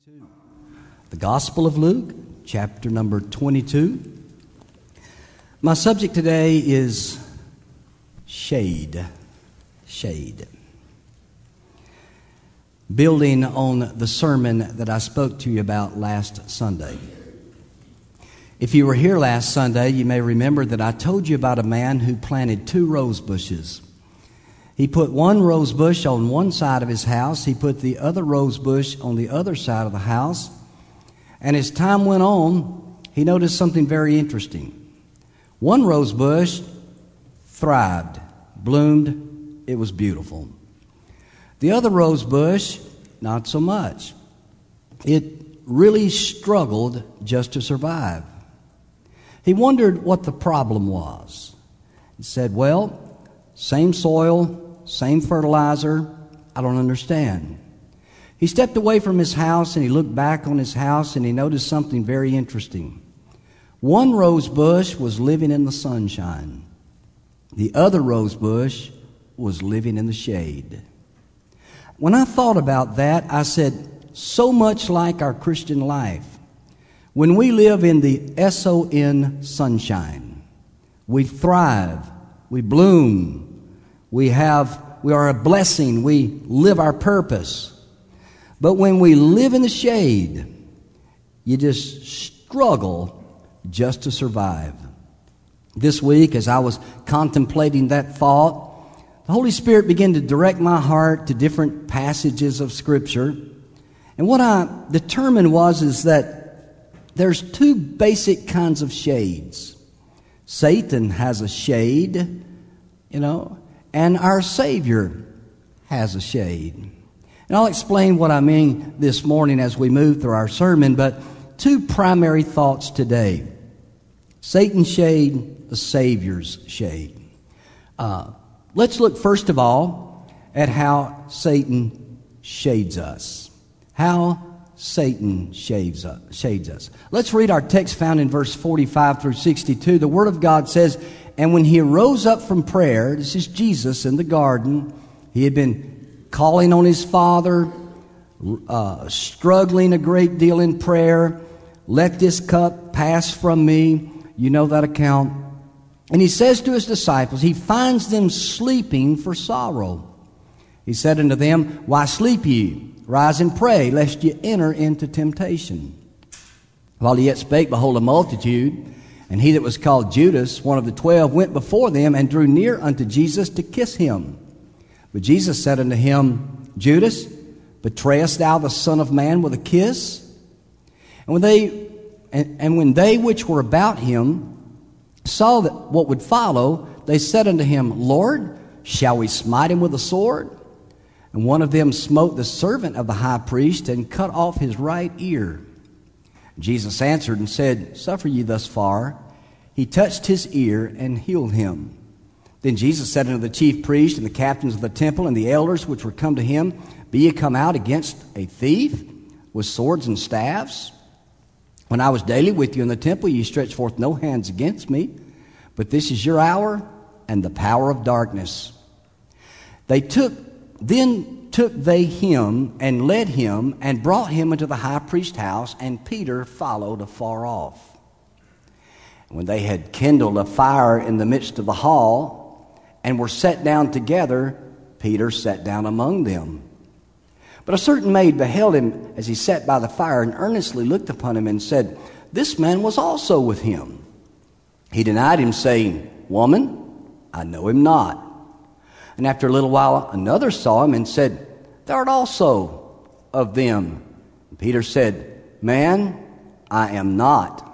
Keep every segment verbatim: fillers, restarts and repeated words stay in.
twenty-two. The Gospel of Luke, chapter number twenty-two. My subject today is shade. Shade. Building on the sermon that I spoke to you about last Sunday. If you were here last Sunday, you may remember that I told you about a man who planted two rose bushes. He put one rose bush on one side of his house. He put the other rose bush on the other side of the house. And as time went on, he noticed something very interesting. One rose bush thrived, bloomed, it was beautiful. The other rose bush, not so much. It really struggled just to survive. He wondered what the problem was. He said, well, same soil, same fertilizer, I don't understand. He stepped away from his house and he looked back on his house and he noticed something very interesting. One rose bush was living in the sunshine. The other rose bush was living in the shade. When I thought about that, I said, so much like our Christian life. When we live in the S O N sunshine, we thrive, we bloom, we have, we are a blessing, we live our purpose. But when we live in the shade, you just struggle just to survive. This week, as I was contemplating that thought, the Holy Spirit began to direct my heart to different passages of Scripture. And what I determined was is that there's two basic kinds of shades. Satan has a shade, you know, and our Savior has a shade. And I'll explain what I mean this morning as we move through our sermon, but two primary thoughts today. Satan's shade, the Savior's shade. Uh, let's look first of all at how Satan shades us. How Satan shades us, shades us. Let's read our text found in verse forty-five through sixty-two. The Word of God says, and when he arose up from prayer, this is Jesus in the garden, he had been calling on his Father, uh, struggling a great deal in prayer. Let this cup pass from me. You know that account. And he says to his disciples, he finds them sleeping for sorrow. He said unto them, why sleep ye? Rise and pray, lest ye enter into temptation. While he yet spake, behold, a multitude, and he that was called Judas, one of the twelve, went before them and drew near unto Jesus to kiss him. But Jesus said unto him, Judas, betrayest thou the Son of Man with a kiss? And when they and, and when they which were about him saw that what would follow, they said unto him, Lord, shall we smite him with a sword? And one of them smote the servant of the high priest and cut off his right ear. Jesus answered and said, suffer ye thus far. He touched his ear and healed him. Then Jesus said unto the chief priests and the captains of the temple and the elders which were come to him, be ye come out against a thief with swords and staves? When I was daily with you in the temple, ye stretched forth no hands against me. But this is your hour and the power of darkness. They took, then took they him and led him and brought him into the high priest's house, and Peter followed afar off. And when they had kindled a fire in the midst of the hall and were set down together, Peter sat down among them. But a certain maid beheld him as he sat by the fire and earnestly looked upon him and said, this man was also with him. He denied him, saying, woman, I know him not. And after a little while, another saw him and said, thou art also of them. And Peter said, man, I am not.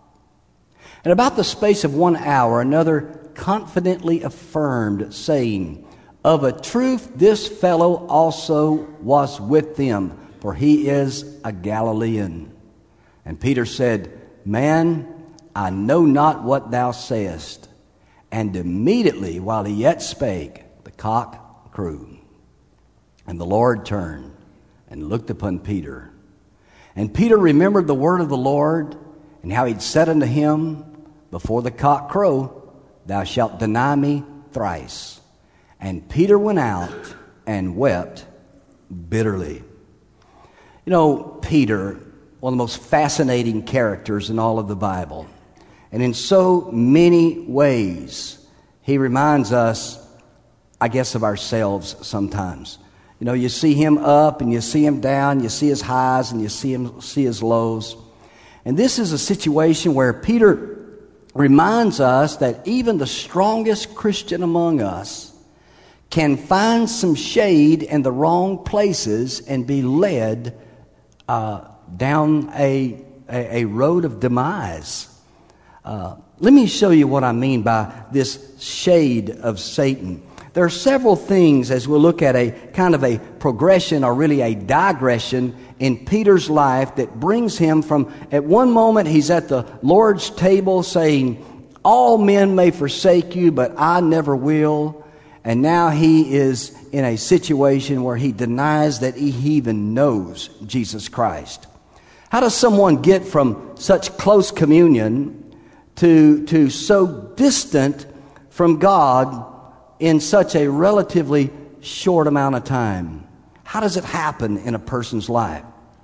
And about the space of one hour, another confidently affirmed, saying, of a truth, this fellow also was with them, for he is a Galilean. And Peter said, man, I know not what thou sayest. And immediately, while he yet spake, the cock crew. And the Lord turned and looked upon Peter. And Peter remembered the word of the Lord, and how he'd said unto him, before the cock crow, thou shalt deny me thrice. And Peter went out and wept bitterly. You know, Peter, one of the most fascinating characters in all of the Bible. And in so many ways, he reminds us, I guess, of ourselves sometimes. You know, you see him up and you see him down, you see his highs and you see him see his lows. And this is a situation where Peter reminds us that even the strongest Christian among us can find some shade in the wrong places and be led uh, down a, a, a road of demise. Uh, let me show you what I mean by this shade of Satan. There are several things as we look at a kind of a progression or really a digression in Peter's life that brings him from, at one moment he's at the Lord's table saying, all men may forsake you, but I never will. And now he is in a situation where he denies that he even knows Jesus Christ. How does someone get from such close communion to, to so distant from God in such a relatively short amount of time? How does it happen in a person's life?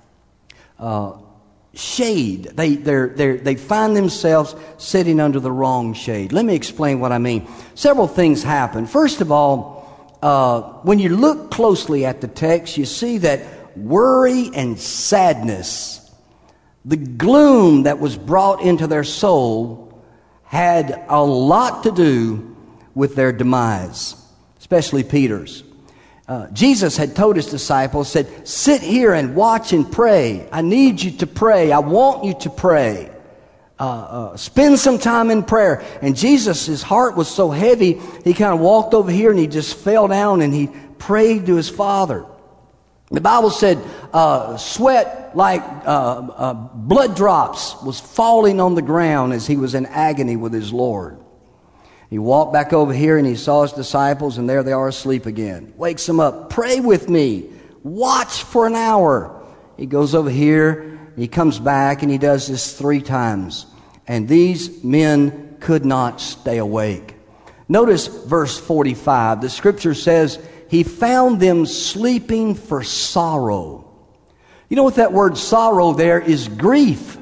Uh, shade. They they're, they're, they find themselves sitting under the wrong shade. Let me explain what I mean. Several things happen. First of all, uh, when you look closely at the text, you see that worry and sadness, the gloom that was brought into their soul, had a lot to do with their demise, especially Peter's. Uh, Jesus had told his disciples, said, sit here and watch and pray. I need you to pray. I want you to pray. Uh, uh, spend some time in prayer. And Jesus, his heart was so heavy, he kind of walked over here and he just fell down and he prayed to his Father. The Bible said uh, sweat like uh, uh, blood drops was falling on the ground as he was in agony with his Lord. He walked back over here and he saw his disciples, and there they are asleep again. Wakes them up. Pray with me. Watch for an hour. He goes over here. He comes back and he does this three times. And these men could not stay awake. Notice verse forty-five. The scripture says, he found them sleeping for sorrow. You know what that word sorrow there is? Grief,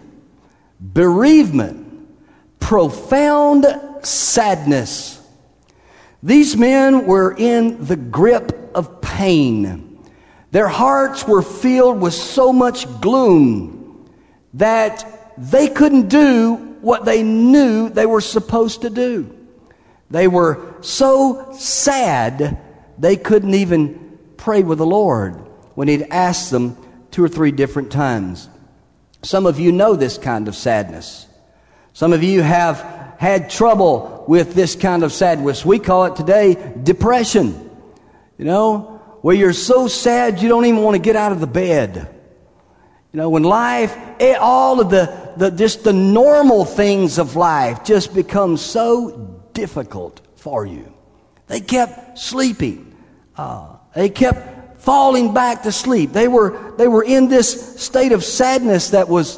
bereavement, profound sadness. These men were in the grip of pain. Their hearts were filled with so much gloom that they couldn't do what they knew they were supposed to do. They were so sad they couldn't even pray with the Lord when He'd asked them two or three different times. Some of you know this kind of sadness. Some of you have had trouble with this kind of sadness. We call it today depression. You know, where you're so sad you don't even want to get out of the bed. You know, when life, all of the, the just the normal things of life just become so difficult for you. They kept sleeping. Uh, they kept falling back to sleep. They were they were in this state of sadness that was,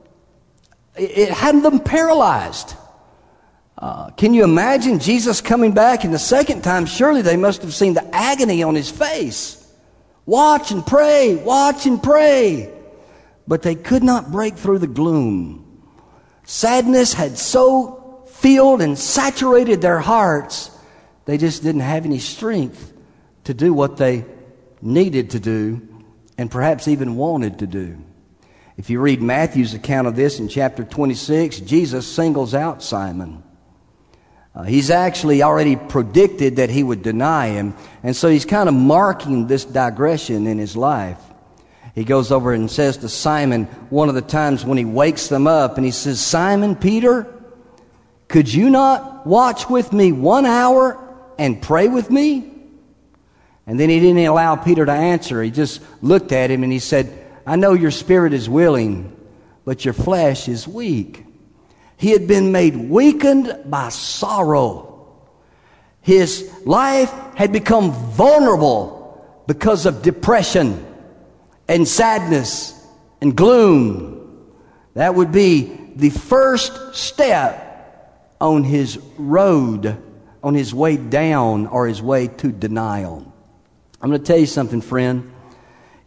it had them paralyzed. Uh, can you imagine Jesus coming back? And the second time, surely they must have seen the agony on His face. Watch and pray, watch and pray. But they could not break through the gloom. Sadness had so filled and saturated their hearts, they just didn't have any strength to do what they needed to do and perhaps even wanted to do. If you read Matthew's account of this in chapter twenty-six, Jesus singles out Simon. Uh, he's actually already predicted that he would deny him, and so he's kind of marking this digression in his life. He goes over and says to Simon one of the times when he wakes them up, and he says, Simon Peter, could you not watch with me one hour and pray with me? And then he didn't allow Peter to answer. He just looked at him and he said, I know your spirit is willing, but your flesh is weak. He had been made weakened by sorrow. His life had become vulnerable because of depression and sadness and gloom. That would be the first step on his road, on his way down or his way to denial. I'm going to tell you something, friend. You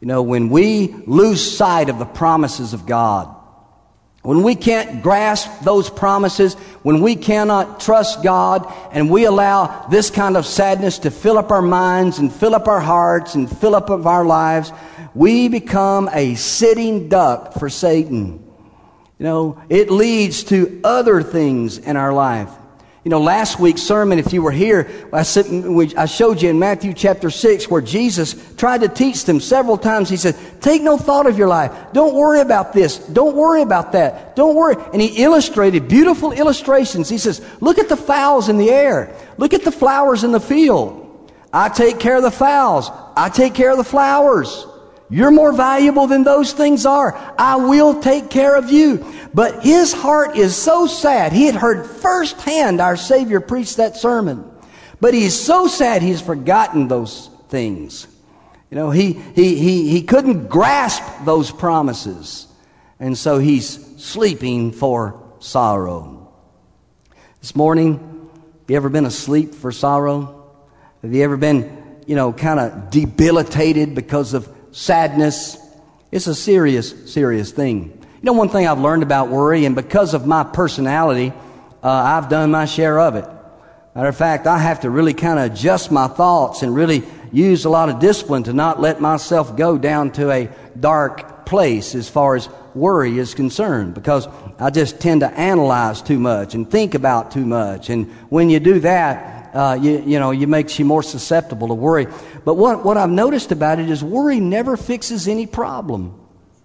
You know, when we lose sight of the promises of God, when we can't grasp those promises, when we cannot trust God, and we allow this kind of sadness to fill up our minds and fill up our hearts and fill up of our lives, we become a sitting duck for Satan. You know, it leads to other things in our life. You know, last week's sermon, if you were here, I showed you in Matthew chapter six where Jesus tried to teach them several times. He said, take no thought of your life. Don't worry about this. Don't worry about that. Don't worry. And he illustrated beautiful illustrations. He says, look at the fowls in the air. Look at the flowers in the field. I take care of the fowls. I take care of the flowers. You're more valuable than those things are. I will take care of you. But his heart is so sad. He had heard firsthand our Savior preach that sermon. But he's so sad he's forgotten those things. You know, he, he, he, he couldn't grasp those promises. And so he's sleeping for sorrow. This morning, have you ever been asleep for sorrow? Have you ever been, you know, kind of debilitated because of sadness? It's a serious, serious thing. You know, one thing I've learned about worry, and because of my personality, uh, I've done my share of it. Matter of fact, I have to really kind of adjust my thoughts and really use a lot of discipline to not let myself go down to a dark place as far as worry is concerned, because I just tend to analyze too much and think about too much. And when you do that, uh, you, you know, it makes you more susceptible to worry. But what, what I've noticed about it is worry never fixes any problem.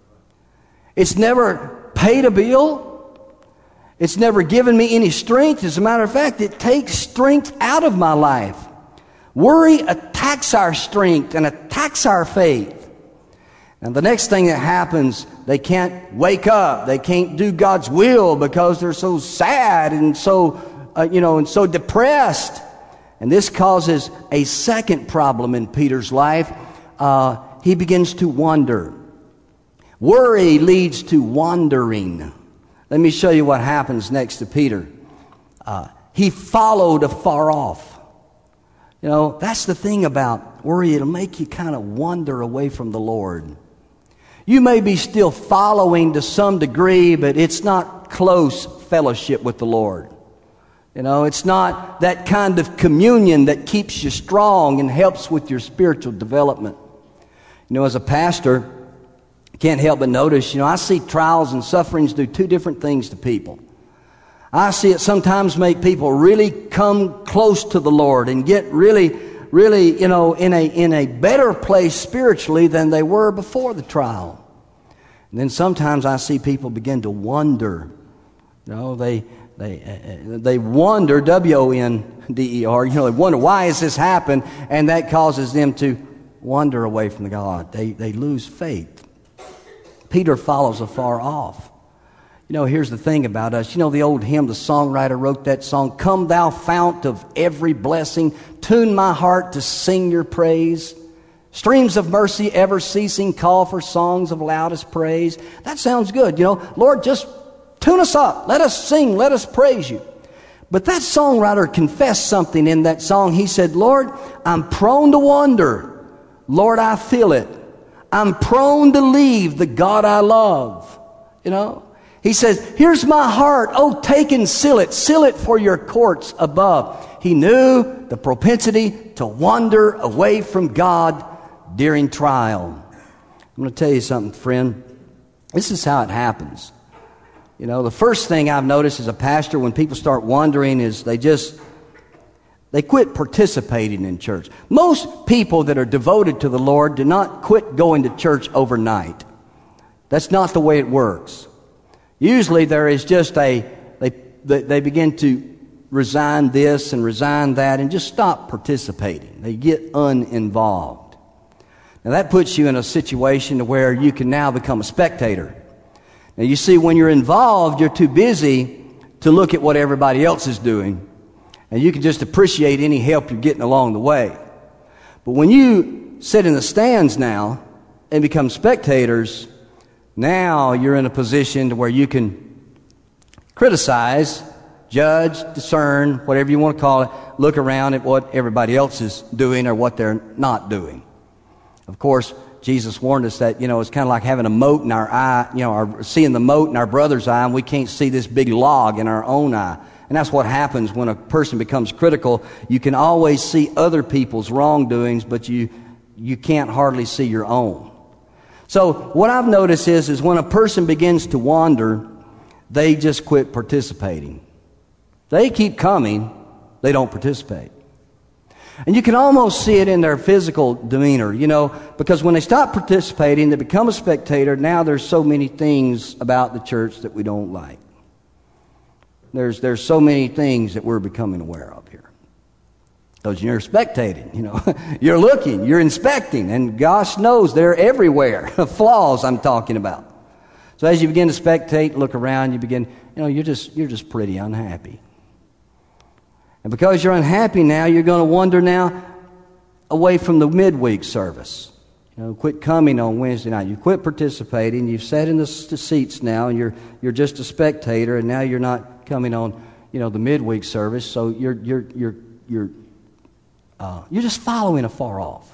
It's never paid a bill. It's never given me any strength. As a matter of fact, it takes strength out of my life. Worry attacks our strength and attacks our faith. And the next thing that happens, they can't wake up. They can't do God's will because they're so sad and so, uh, you know, and so depressed. And this causes a second problem in Peter's life. Uh, he begins to wonder. Worry leads to wandering. Let me show you what happens next to Peter. Uh, he followed afar off. You know, that's the thing about worry. It'll make you kind of wander away from the Lord. You may be still following to some degree, but it's not close fellowship with the Lord. You know, it's not that kind of communion that keeps you strong and helps with your spiritual development. You know, as a pastor, can't help but notice, you know, I see trials and sufferings do two different things to people. I see it sometimes make people really come close to the Lord and get really, really, you know, in a in a better place spiritually than they were before the trial. And then sometimes I see people begin to wonder. You know, they they uh, they wonder, W O N D E R. You know, they wonder, why has this happened? And that causes them to wander away from God. They they lose faith. Peter follows afar off. You know, here's the thing about us. You know the old hymn, the songwriter wrote that song, "Come thou fount of every blessing, tune my heart to sing your praise. Streams of mercy ever ceasing, call for songs of loudest praise." That sounds good. You know, Lord, just tune us up. Let us sing. Let us praise you. But that songwriter confessed something in that song. He said, Lord, I'm prone to wander. Lord, I feel it. I'm prone to leave the God I love. You know, he says, here's my heart. Oh, take and seal it. Seal it for your courts above. He knew the propensity to wander away from God during trial. I'm going to tell you something, friend. This is how it happens. You know, the first thing I've noticed as a pastor when people start wandering is they just, they quit participating in church. Most people that are devoted to the Lord do not quit going to church overnight. That's not the way it works. Usually there is just a, they, they, they begin to resign this and resign that and just stop participating. They get uninvolved. Now that puts you in a situation where you can now become a spectator. Now you see, when you're involved, you're too busy to look at what everybody else is doing. And you can just appreciate any help you're getting along the way. But when you sit in the stands now and become spectators, now you're in a position to where you can criticize, judge, discern, whatever you want to call it, look around at what everybody else is doing or what they're not doing. Of course, Jesus warned us that, you know, it's kind of like having a mote in our eye, you know, our, seeing the mote in our brother's eye, and we can't see this big log in our own eye. And that's what happens when a person becomes critical. You can always see other people's wrongdoings, but you you can't hardly see your own. So what I've noticed is, is when a person begins to wander, they just quit participating. They keep coming, they don't participate. And you can almost see it in their physical demeanor, you know, because when they stop participating, they become a spectator. Now there's so many things about the church that we don't like. There's there's so many things that we're becoming aware of here. Because you're spectating, you know, you're looking, you're inspecting, and gosh knows they're everywhere. Flaws I'm talking about. So as you begin to spectate, look around, you begin, you know, you're just you're just pretty unhappy. And because you're unhappy now, you're going to wander now away from the midweek service. You know, quit coming on Wednesday night. You quit participating. You've sat in the seats now, and you're you're just a spectator. And now you're not coming on, you know, the midweek service. So you're you're you're you're uh, you're just following afar off.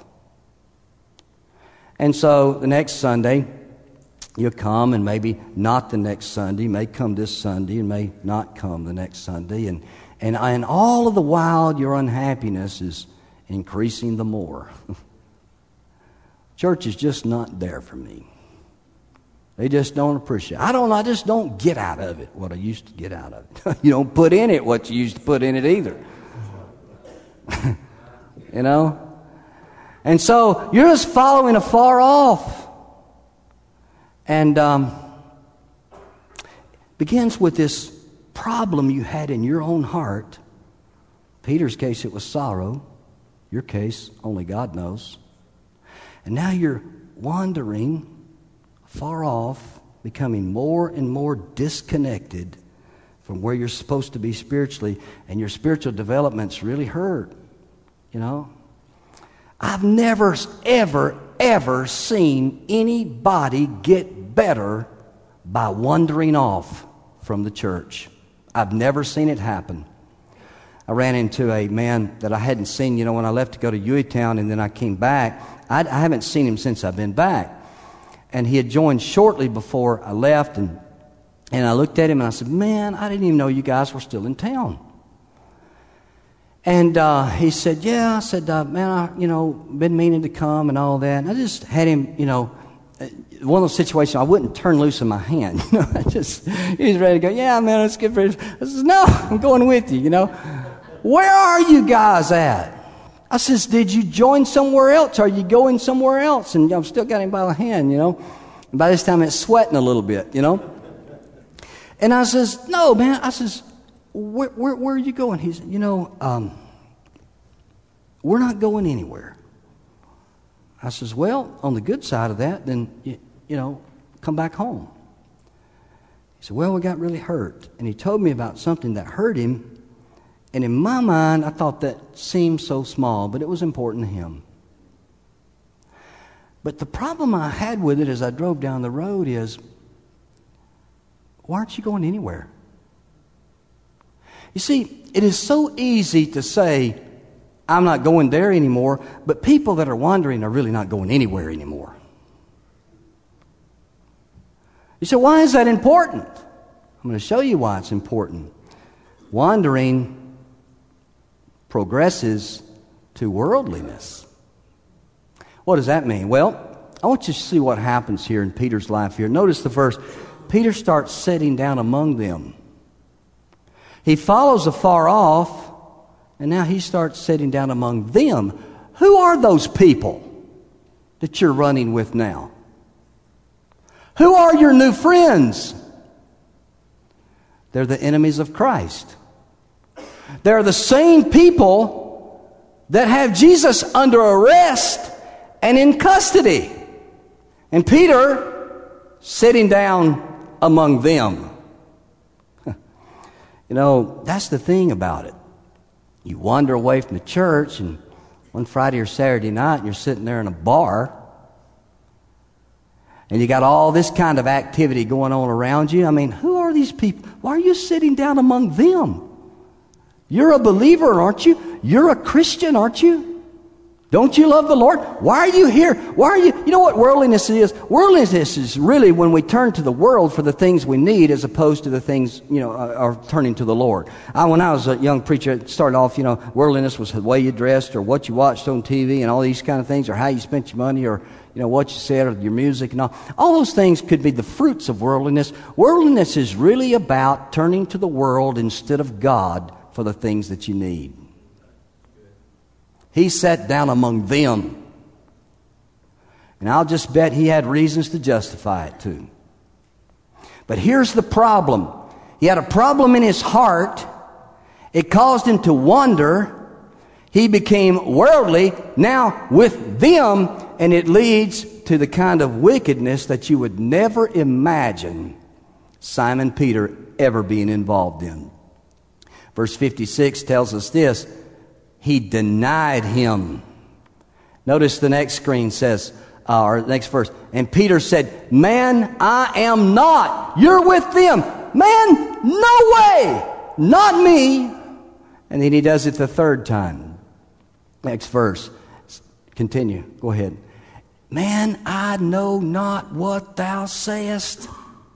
And so the next Sunday, you'll come, and maybe not the next Sunday. May come this Sunday, and may not come the next Sunday, and. And, and all of the while, your unhappiness is increasing the more. Church is just not there for me. They just don't appreciate it. I don't, I just don't get out of it what I used to get out of it. You don't put in it what you used to put in it either. You know? And so, you're just following afar off. And um, begins with this problem you had in your own heart. Peter's case, it was sorrow. Your case, only God knows. And now you're wandering far off, becoming more and more disconnected from where you're supposed to be spiritually, and your spiritual development's really hurt. You know? I've never, ever, ever seen anybody get better by wandering off from the church. I've never seen it happen. I ran into a man that I hadn't seen, you know, when I left to go to Hueytown, and then I came back. I, I haven't seen him since I've been back. And he had joined shortly before I left, and and I looked at him and I said, man, I didn't even know you guys were still in town. And uh, he said, yeah. I said, uh, man, I, you know, been meaning to come and all that. And I just had him, you know, one of those situations I wouldn't turn loose in my hand. You know, I just, he was ready to go, yeah, man, let's get ready. I says, no, I'm going with you, you know. Where are you guys at? I says, did you join somewhere else? Are you going somewhere else? And I've still got him by the hand, you know. And by this time it's sweating a little bit, you know. And I says, no, man. I says, where, where, where are you going? He said, you know, um, we're not going anywhere. I says, well, on the good side of that, then, you, you know, come back home. He said, well, we got really hurt. And he told me about something that hurt him. And in my mind, I thought that seemed so small, but it was important to him. But the problem I had with it as I drove down the road is, why aren't you going anywhere? You see, it is so easy to say, I'm not going there anymore, but people that are wandering are really not going anywhere anymore. You say, why is that important? I'm going to show you why it's important. Wandering progresses to worldliness. What does that mean? Well, I want you to see what happens here in Peter's life here. Notice the verse. Peter starts sitting down among them. He follows afar off, and now he starts sitting down among them. Who are those people that you're running with now? Who are your new friends? They're the enemies of Christ. They're the same people that have Jesus under arrest and in custody. And Peter sitting down among them. You know, that's the thing about it. You wander away from the church, and one Friday or Saturday night, you're sitting there in a bar, and you got all this kind of activity going on around you. I mean, who are these people? Why are you sitting down among them? You're a believer, aren't you? You're a Christian, aren't you? Don't you love the Lord? Why are you here? Why are you? You know what worldliness is? Worldliness is really when we turn to the world for the things we need as opposed to the things, you know, are turning to the Lord. I, when I was a young preacher, it started off, you know, worldliness was the way you dressed or what you watched on T V and all these kind of things, or how you spent your money, or, you know, what you said, or your music and all. All those things could be the fruits of worldliness. Worldliness is really about turning to the world instead of God for the things that you need. He sat down among them. And I'll just bet he had reasons to justify it too. But here's the problem. He had a problem in his heart. It caused him to wonder. He became worldly now with them, and it leads to the kind of wickedness that you would never imagine Simon Peter ever being involved in. Verse fifty-six tells us this. He denied him. Notice the next screen says, uh, or next verse. And Peter said, man, I am not. You're with them. Man, no way. Not me. And then he does it the third time. Next verse. Continue. Go ahead. Man, I know not what thou sayest.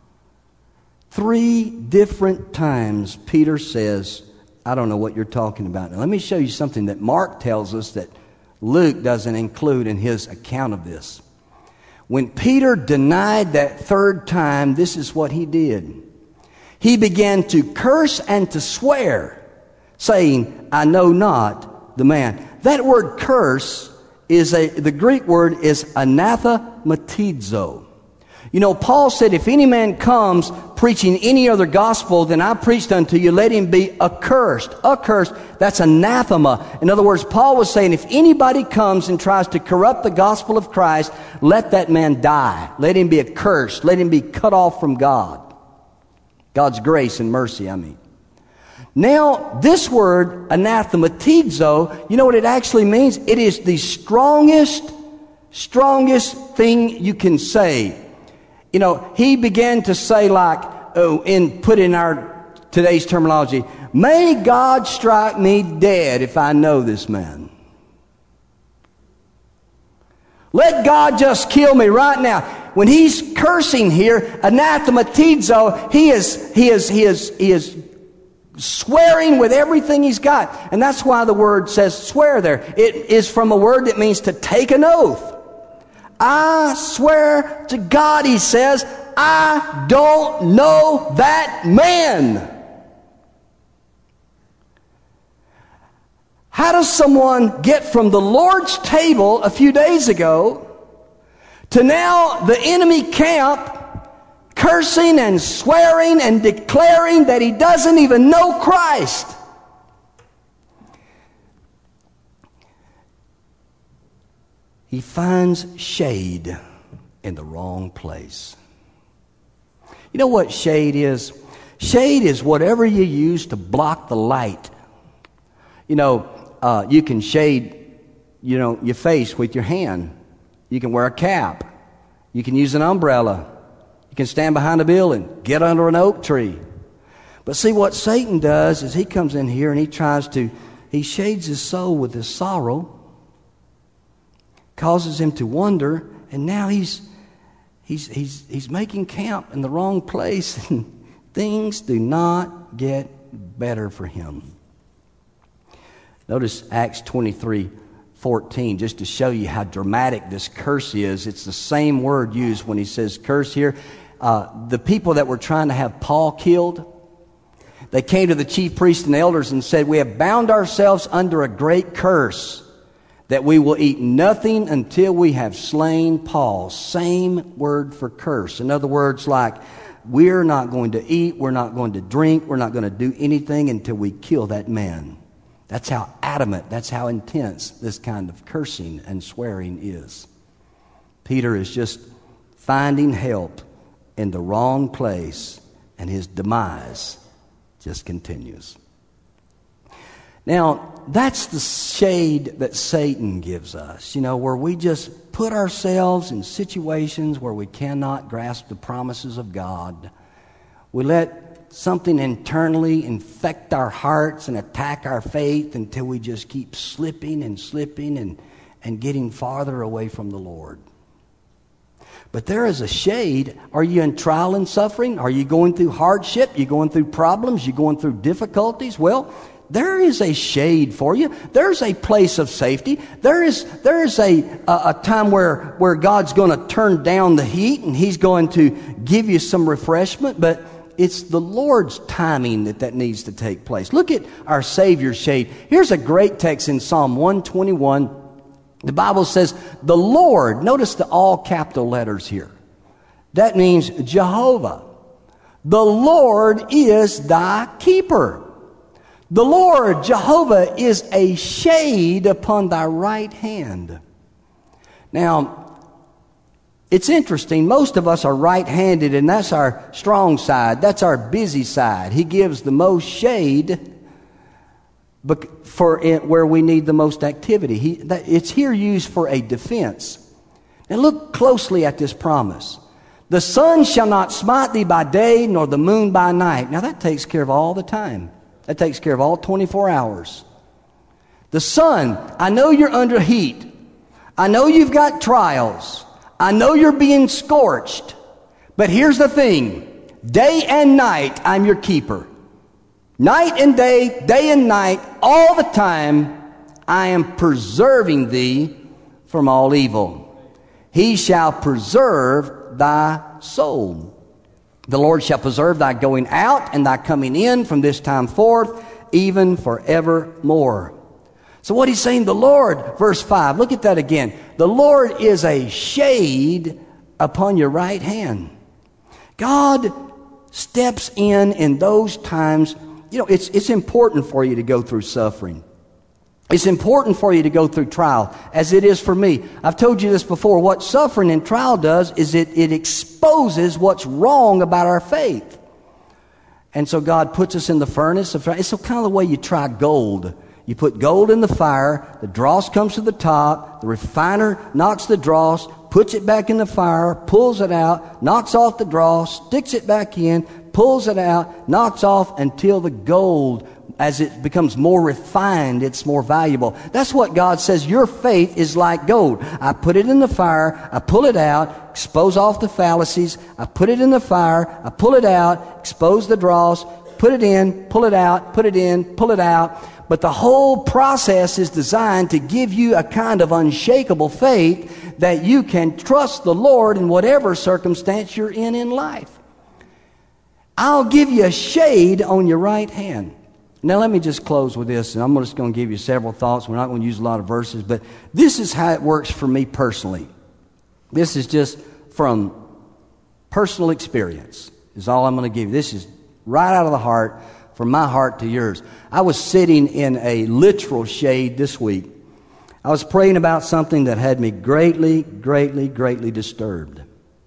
Three different times Peter says, I don't know what you're talking about. Now, let me show you something that Mark tells us that Luke doesn't include in his account of this. When Peter denied that third time, this is what he did. He began to curse and to swear, saying, I know not the man. That word curse is a, the Greek word is anathematizo. You know, Paul said, if any man comes preaching any other gospel than I preached unto you, let him be accursed. Accursed, that's anathema. In other words, Paul was saying, if anybody comes and tries to corrupt the gospel of Christ, let that man die. Let him be accursed. Let him be cut off from God. God's grace and mercy, I mean. Now, this word, anathematizo, you know what it actually means? It is the strongest, strongest thing you can say. You know, he began to say, like, oh, in put in our today's terminology, may God strike me dead if I know this man. Let God just kill me right now. When he's cursing here, anathematizo, he is, he is, he is, he is swearing with everything he's got. And that's why the word says swear there. It is from a word that means to take an oath. I swear to God, he says, I don't know that man. How does someone get from the Lord's table a few days ago to now the enemy camp cursing and swearing and declaring that he doesn't even know Christ? He finds shade in the wrong place. You know what shade is? Shade is whatever you use to block the light. You know, uh, you can shade, you know, your face with your hand. You can wear a cap. You can use an umbrella. You can stand behind a building, get under an oak tree. But see, what Satan does is he comes in here and he tries to, he shades his soul with his sorrow, causes him to wonder, and now he's he's he's he's making camp in the wrong place, and things do not get better for him. Notice Acts twenty-three fourteen, just to show you how dramatic this curse is. It's the same word used when he says curse here. Uh, the people that were trying to have Paul killed, they came to the chief priests and elders and said, we have bound ourselves under a great curse, that we will eat nothing until we have slain Paul. Same word for curse. In other words, like, we're not going to eat, we're not going to drink, we're not going to do anything until we kill that man. That's how adamant, that's how intense this kind of cursing and swearing is. Peter is just finding help in the wrong place, and his demise just continues. Now, that's the shade that Satan gives us, you know, where we just put ourselves in situations where we cannot grasp the promises of God. We let something internally infect our hearts and attack our faith until we just keep slipping and slipping and, and getting farther away from the Lord. But there is a shade. Are you in trial and suffering? Are you going through hardship? Are you going through problems? Are you going through difficulties? Well, there is a shade for you. There's a place of safety. There is there is a, a, a time where, where God's going to turn down the heat and He's going to give you some refreshment. But it's the Lord's timing that that needs to take place. Look at our Savior's shade. Here's a great text in Psalm one twenty-one. The Bible says, the Lord, notice the all capital letters here. That means Jehovah. The Lord is thy keeper. The Lord, Jehovah, is a shade upon thy right hand. Now, it's interesting. Most of us are right-handed, and that's our strong side. That's our busy side. He gives the most shade for it where we need the most activity. He, that, it's here used for a defense. Now look closely at this promise. The sun shall not smite thee by day, nor the moon by night. Now that takes care of all the time. That takes care of all twenty-four hours. The sun, I know you're under heat. I know you've got trials. I know you're being scorched. But here's the thing. Day and night, I'm your keeper. Night and day, day and night, all the time, I am preserving thee from all evil. He shall preserve thy soul. The Lord shall preserve thy going out and thy coming in from this time forth, even forevermore. So what he's saying, the Lord, verse five, look at that again. The Lord is a shade upon your right hand. God steps in in those times. You know, it's it's important for you to go through suffering. It's important for you to go through trial, as it is for me. I've told you this before. What suffering and trial does is it, it exposes what's wrong about our faith. And so God puts us in the furnace of trial. It's kind of the way you try gold. You put gold in the fire, the dross comes to the top, the refiner knocks the dross, puts it back in the fire, pulls it out, knocks off the dross, sticks it back in, pulls it out, knocks off until the gold, as it becomes more refined, it's more valuable. That's what God says. Your faith is like gold. I put it in the fire, I pull it out, expose off the fallacies, I put it in the fire, I pull it out, expose the dross, put it in, pull it out, put it in, pull it out. But the whole process is designed to give you a kind of unshakable faith that you can trust the Lord in whatever circumstance you're in in life. I'll give you a shade on your right hand. Now let me just close with this, and I'm just going to give you several thoughts. We're not going to use a lot of verses, but this is how it works for me personally. This is just from personal experience, is all I'm going to give you. This is right out of the heart, from my heart to yours. I was sitting in a literal shade this week. I was praying about something that had me greatly, greatly, greatly disturbed.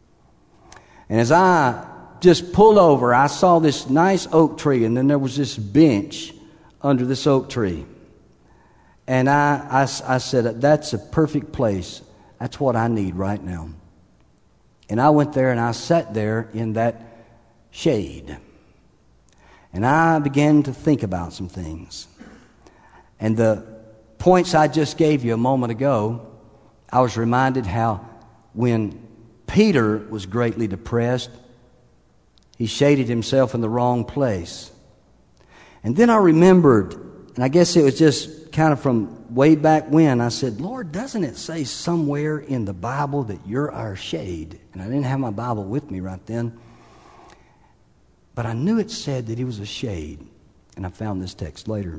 And as I just pulled over, I saw this nice oak tree, and then there was this bench under this oak tree. And I, I, I said, that's a perfect place. That's what I need right now. And I went there and I sat there in that shade. And I began to think about some things. And the points I just gave you a moment ago, I was reminded how when Peter was greatly depressed, he shaded himself in the wrong place. And then I remembered, and I guess it was just kind of from way back when, I said, Lord, doesn't it say somewhere in the Bible that you're our shade? And I didn't have my Bible with me right then. But I knew it said that he was a shade. And I found this text later.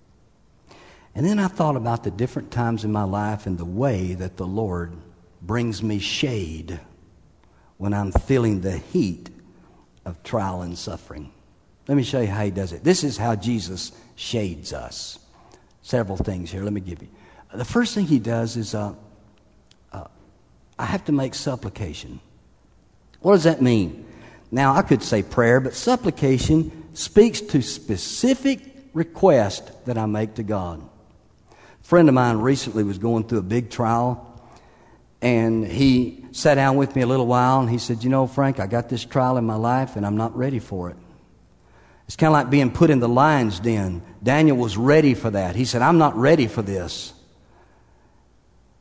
And then I thought about the different times in my life and the way that the Lord brings me shade when I'm feeling the heat of trial and suffering. Let me show you how he does it. This is how Jesus shades us. Several things here. Let me give you. The first thing he does is uh, uh, I have to make supplication. What does that mean? Now, I could say prayer, but supplication speaks to specific requests that I make to God. A friend of mine recently was going through a big trial, and he sat down with me a little while, and he said, you know, Frank, I got this trial in my life, and I'm not ready for it. It's kind of like being put in the lion's den. Daniel was ready for that. He said, I'm not ready for this.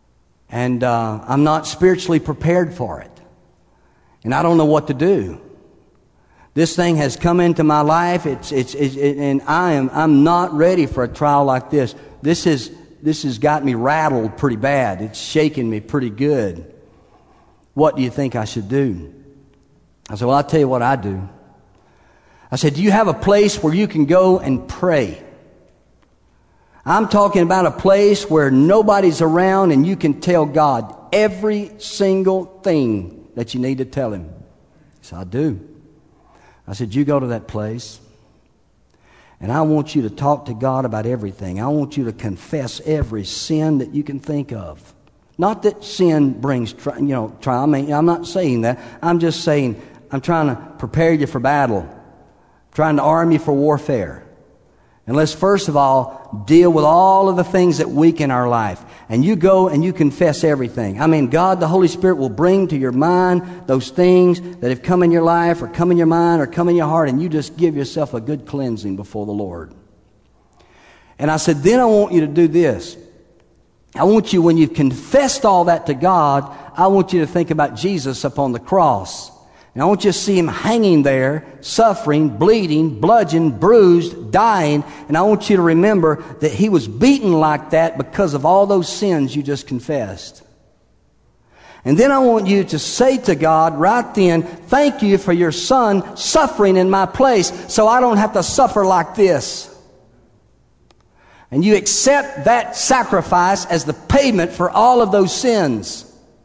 And uh, I'm not spiritually prepared for it. And I don't know what to do. This thing has come into my life, it's, it's, it's, it, and I am, I'm not ready for a trial like this. This is, this has got me rattled pretty bad. It's shaken me pretty good. What do you think I should do? I said, well, I'll tell you what I do. I said, do you have a place where you can go and pray? I'm talking about a place where nobody's around and you can tell God every single thing that you need to tell Him. He said, I do. I said, you go to that place, and I want you to talk to God about everything. I want you to confess every sin that you can think of. Not that sin brings, tri- you know, trial. I mean, I'm not saying that. I'm just saying I'm trying to prepare you for battle, trying to arm you for warfare. And let's first of all deal with all of the things that weaken our life. And you go and you confess everything. I mean, God, the Holy Spirit will bring to your mind those things that have come in your life or come in your mind or come in your heart, and you just give yourself a good cleansing before the Lord. And I said, then I want you to do this. I want you, when you've confessed all that to God, I want you to think about Jesus upon the cross. And I want you to see Him hanging there, suffering, bleeding, bludgeoned, bruised, dying. And I want you to remember that He was beaten like that because of all those sins you just confessed. And then I want you to say to God right then, thank you for your Son suffering in my place so I don't have to suffer like this. And you accept that sacrifice as the payment for all of those sins.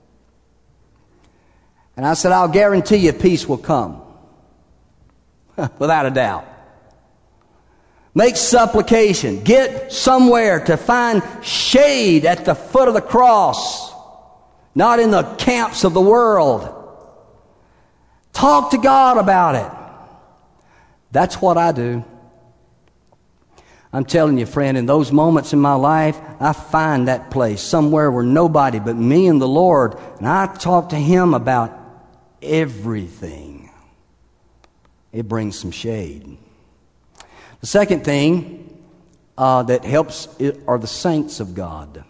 And I said, I'll guarantee you peace will come. Without a doubt. Make supplication. Get somewhere to find shade at the foot of the cross. Not in the camps of the world. Talk to God about it. That's what I do. I'm telling you, friend, in those moments in my life, I find that place somewhere where nobody but me and the Lord, and I talk to Him about everything. It brings some shade. The second thing uh, that helps are the saints of God.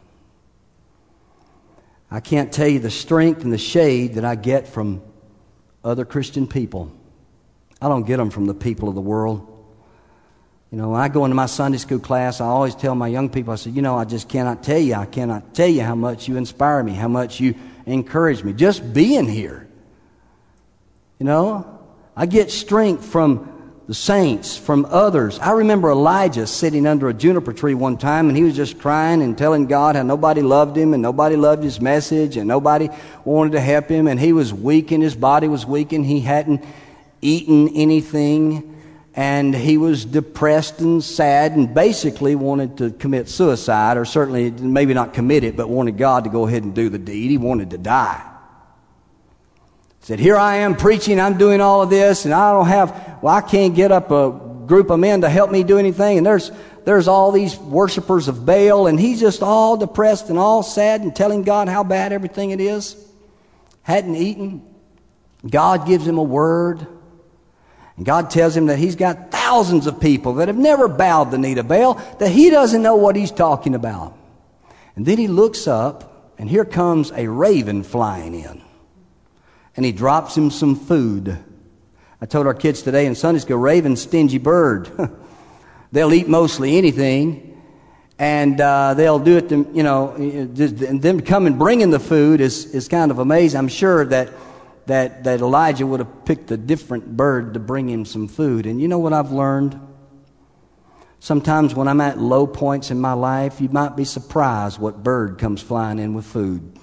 I can't tell you the strength and the shade that I get from other Christian people. I don't get them from the people of the world. You know, when I go into my Sunday school class, I always tell my young people, I say, you know, I just cannot tell you, I cannot tell you how much you inspire me, how much you encourage me. Just being here. You know, I get strength from the saints, from others. I remember Elijah sitting under a juniper tree one time, and he was just crying and telling God how nobody loved him and nobody loved his message and nobody wanted to help him, and he was weak and his body was weak and he hadn't eaten anything, and he was depressed and sad and basically wanted to commit suicide, or certainly maybe not commit it, but wanted God to go ahead and do the deed. He wanted to die. Said, here I am preaching, I'm doing all of this, and I don't have, well, I can't get up a group of men to help me do anything, and there's there's all these worshipers of Baal, and he's just all depressed and all sad and telling God how bad everything it is. Hadn't eaten. God gives him a word, and God tells him that he's got thousands of people that have never bowed the knee to Baal, that he doesn't know what he's talking about. And then he looks up, and here comes a raven flying in. And he drops him some food. I told our kids today in Sunday school, raven's stingy bird. They'll eat mostly anything, and uh, they'll do it to, you know, and them coming bringing the food is, is kind of amazing. I'm sure that, that, that Elijah would have picked a different bird to bring him some food. And you know what I've learned? Sometimes when I'm at low points in my life, you might be surprised what bird comes flying in with food.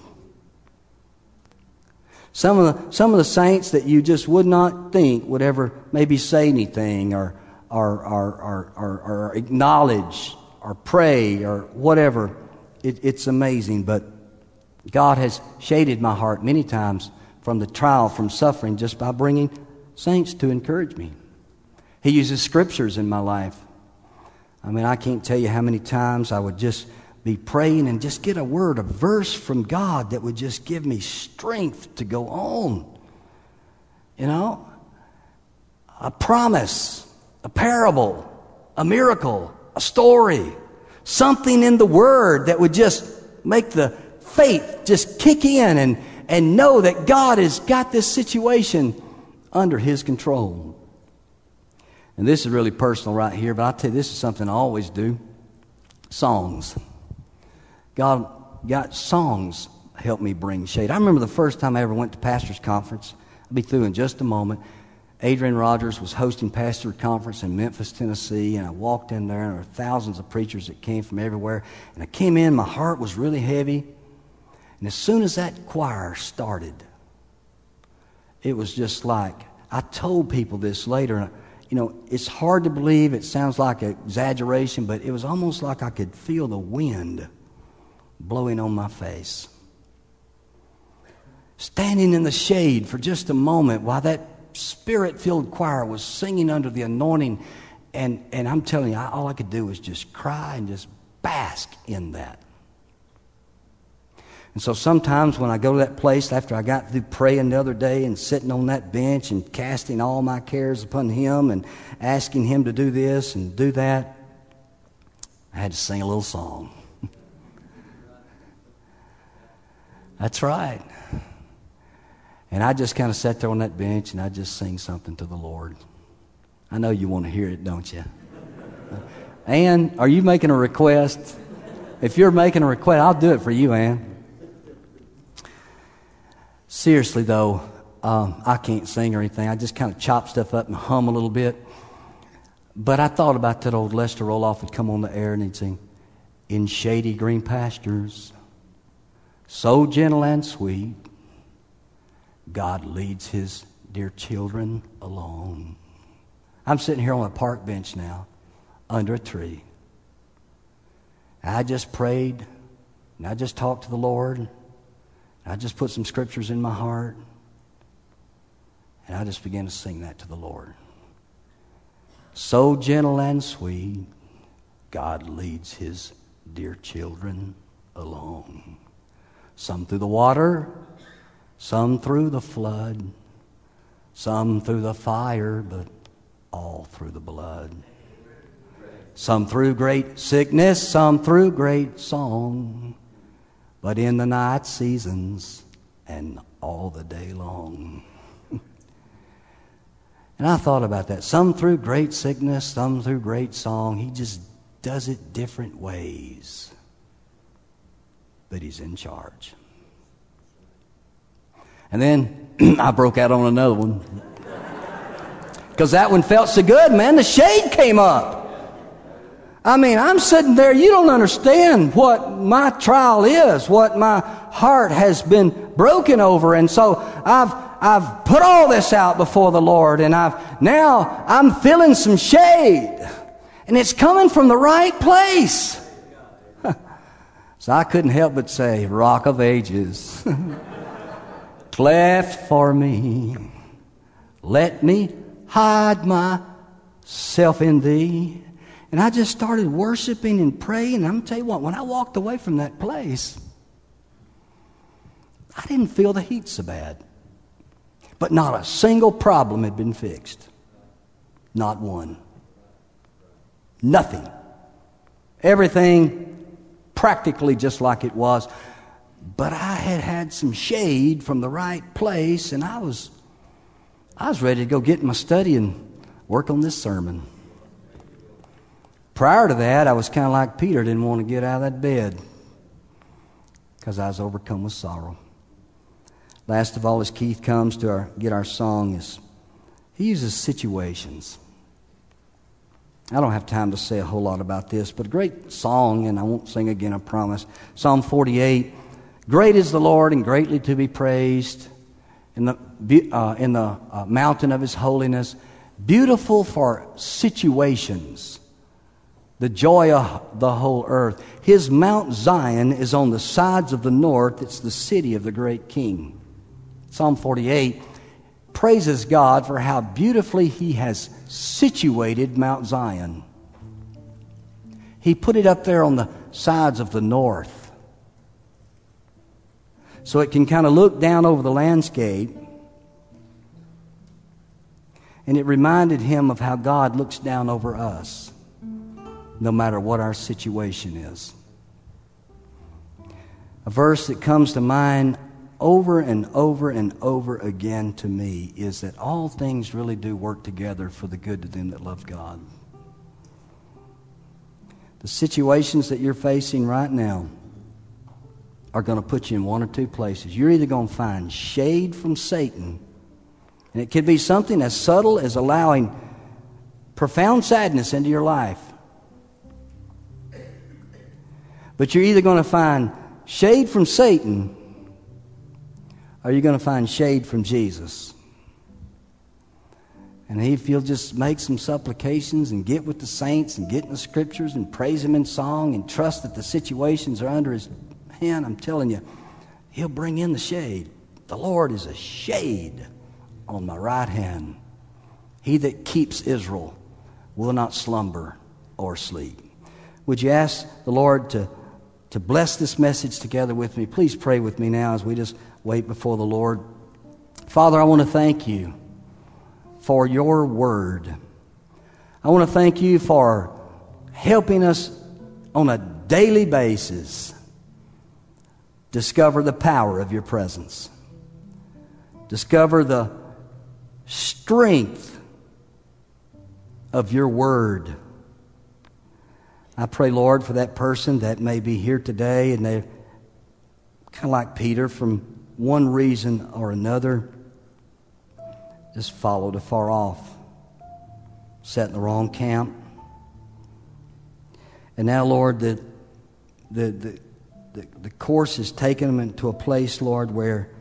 Some of the, some of the saints that you just would not think would ever maybe say anything or, or, or, or, or, or acknowledge or pray or whatever. It, it's amazing. But God has shaded my heart many times from the trial, from suffering, just by bringing saints to encourage me. He uses scriptures in my life. I mean, I can't tell you how many times I would just be praying and just get a word, a verse from God that would just give me strength to go on. You know? A promise, a parable, a miracle, a story, something in the Word that would just make the faith just kick in and, and know that God has got this situation under His control. And this is really personal right here, but I'll tell you, this is something I always do. Songs. God got songs help me bring shade. I remember the first time I ever went to pastor's conference. I'll be through in just a moment. Adrian Rogers was hosting pastor conference in Memphis, Tennessee, and I walked in there, and there were thousands of preachers that came from everywhere. And I came in, my heart was really heavy. And as soon as that choir started, it was just like, I told people this later, you know, it's hard to believe, it sounds like an exaggeration, but it was almost like I could feel the wind blowing on my face. Standing in the shade for just a moment while that Spirit-filled choir was singing under the anointing, and, and I'm telling you, I, all I could do was just cry and just bask in that. And so sometimes when I go to that place after I got through praying the other day and sitting on that bench and casting all my cares upon Him and asking Him to do this and do that, I had to sing a little song. That's right. And I just kind of sat there on that bench and I just sing something to the Lord. I know you want to hear it, don't you? Ann, are you making a request? If you're making a request, I'll do it for you, Ann. Seriously, though, um, I can't sing or anything. I just kind of chop stuff up and hum a little bit. But I thought about that old Lester Roloff would come on the air and he'd sing, "In shady green pastures, so gentle and sweet, God leads His dear children along." I'm sitting here on a park bench now, under a tree. I just prayed, and I just talked to the Lord. I just put some scriptures in my heart, and I just began to sing that to the Lord. So gentle and sweet, God leads His dear children along. Some through the water, some through the flood, some through the fire, but all through the blood. Some through great sickness, some through great song, but in the night seasons and all the day long. And I thought about that. Some through great sickness, some through great song. He just does it different ways. But He's in charge. And then I broke out on another one. Because that one felt so good, man. The shade came up. I mean, I'm sitting there. You don't understand what my trial is, what my heart has been broken over. And so I've I've put all this out before the Lord, and I've now I'm feeling some shade. And it's coming from the right place. So I couldn't help but say, "Rock of Ages, cleft for me, let me hide myself in Thee." And I just started worshiping and praying. And I'm going to tell you what, when I walked away from that place, I didn't feel the heat so bad. But not a single problem had been fixed. Not one. Nothing. Everything practically just like it was. But I had had some shade from the right place, and I was, I was ready to go get in my study and work on this sermon. Prior to that, I was kind of like Peter, didn't want to get out of that bed because I was overcome with sorrow. Last of all, as Keith comes to our, get our song, is he uses situations. I don't have time to say a whole lot about this, but a great song, and I won't sing again, I promise. Psalm forty-eight, "Great is the Lord and greatly to be praised in the, uh, in the uh, mountain of His holiness, beautiful for situations. The joy of the whole earth. His Mount Zion is on the sides of the north. It's the city of the great King." Psalm forty-eight praises God for how beautifully He has situated Mount Zion. He put it up there on the sides of the north, so it can kind of look down over the landscape. And it reminded him of how God looks down over us, no matter what our situation is. A verse that comes to mind over and over and over again to me is that all things really do work together for the good to them that love God. The situations that you're facing right now are going to put you in one or two places. You're either going to find shade from Satan, and it could be something as subtle as allowing profound sadness into your life. But you're either going to find shade from Satan, or you're going to find shade from Jesus. And if you'll just make some supplications and get with the saints and get in the scriptures and praise Him in song and trust that the situations are under His hand, I'm telling you, He'll bring in the shade. The Lord is a shade on my right hand. He that keeps Israel will not slumber or sleep. Would you ask the Lord to, to bless this message together with me? Please pray with me now as we just wait before the Lord. Father, I want to thank You for Your word. I want to thank You for helping us on a daily basis discover the power of Your presence. Discover the strength of Your word. I pray, Lord, for that person that may be here today and they're kind of like Peter, from one reason or another, just followed afar off, sat in the wrong camp. And now, Lord, the, the, the, the, the course has taken them into a place, Lord, where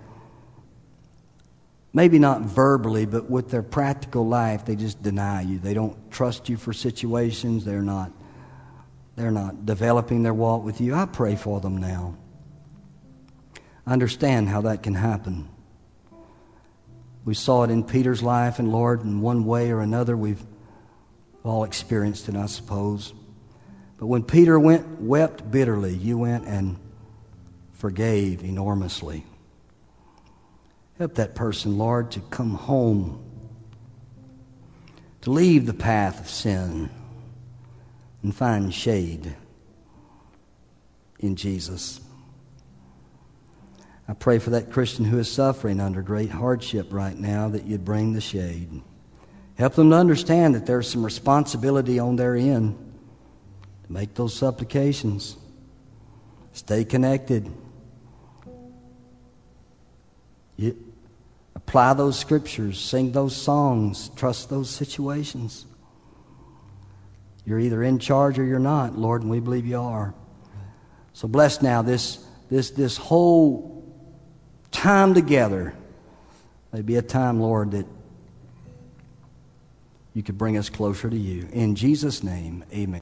maybe not verbally, but with their practical life, they just deny You. They don't trust You for situations. They're not, they're not developing their walk with You. I pray for them now. I understand how that can happen. We saw it in Peter's life, and Lord, in one way or another, we've all experienced it, I suppose. But when Peter went, wept bitterly, You went and forgave enormously. Help that person, Lord, to come home, to leave the path of sin and find shade in Jesus. I pray for that Christian who is suffering under great hardship right now, that You'd bring the shade. Help them to understand that there's some responsibility on their end to make those supplications. Stay connected. You apply those scriptures, sing those songs, trust those situations. You're either in charge or you're not, Lord, and we believe You are. So bless now this this this whole time together. May be a time, Lord, that You could bring us closer to You. In Jesus' name, amen.